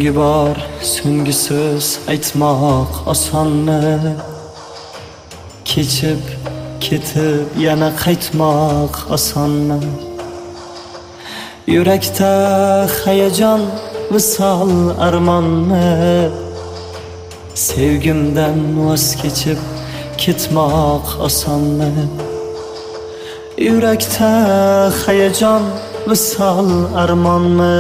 sevgi bor, so'nggi so'z aytmoq osonmi? Kechib, ketib yana qaytmoq osonmi? Yurakda hayajon, visol armonmi? Sevgimdan voz kechib ketmoq osonmi? Yurakda hayajon, visol armonmi?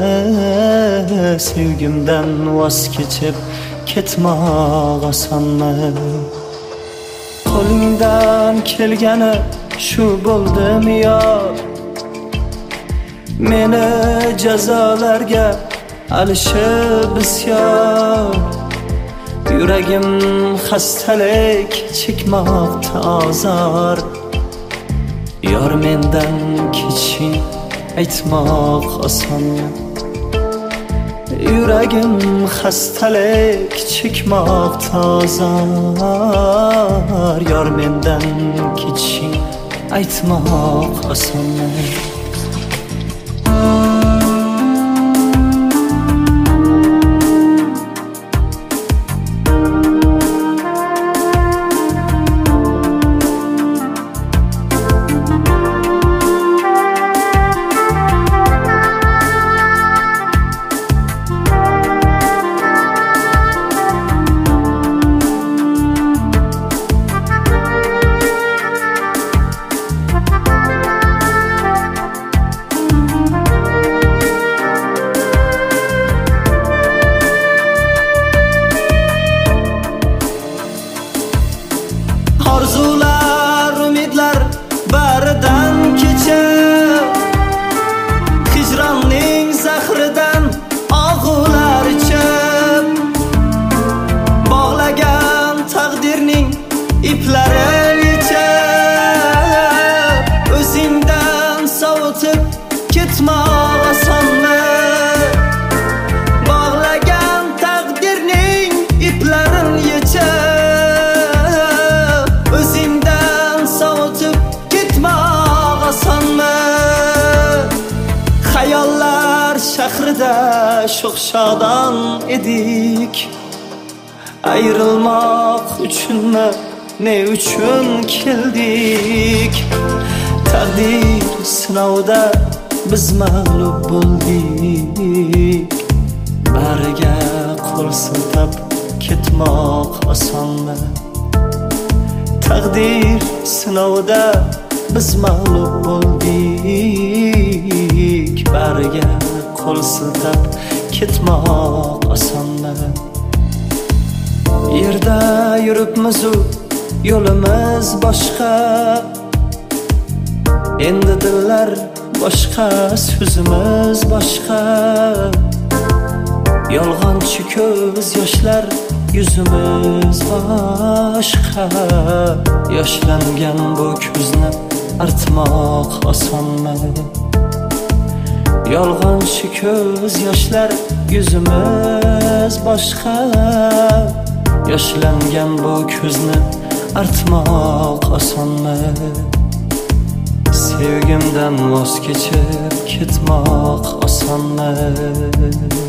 Sevgimdan voz kechib ketmoq osonmi? Qo'lingdan kelgani shu bo'ldimi yor? Meni jazolarga alishib bisyor. Yuragim xastalik chekmoqda ozor. Yor mendan keching aytmoq osonmi? Yuragim xastalik chekmoqda ozor. Yor mendan keching aytmoq osonmi? Orzular, umidlar baridan kechib, hijronning zahridan og'ular ichib, bog'lagan taqdirning iplari yechib, o'zingdan sovutib ketmoq osonmi? Bog'lagan taqdirning iplarin yechib, hayollar shahrida sho'x-shodon edik. Ayrilmoq uchunmi, ne uchun keldik? Taqdir sinovida biz mag'lub bo'ldik. Bariga qo'l siltab ketmoq osonmi? Taqdir sinovida biz mag'lub bo'ldik. Bariga qo'l siltab ketmoq osonmi? Yerda yuribmiz, yo'limiz boshqa. Endi dillar boshqa, so'zimiz boshqa. Yolg'onchi ko'z yoshlar, yuzimiz boshqa. Yoshlangan bu ko'zni artmoq osonmi? Yolg'onchi ko'z yoshlar, yuzimiz boshqa. Yoshlangan bu ko'zni artmoq osonmi? Sevgimdan voz kechib ketmoq osonmi?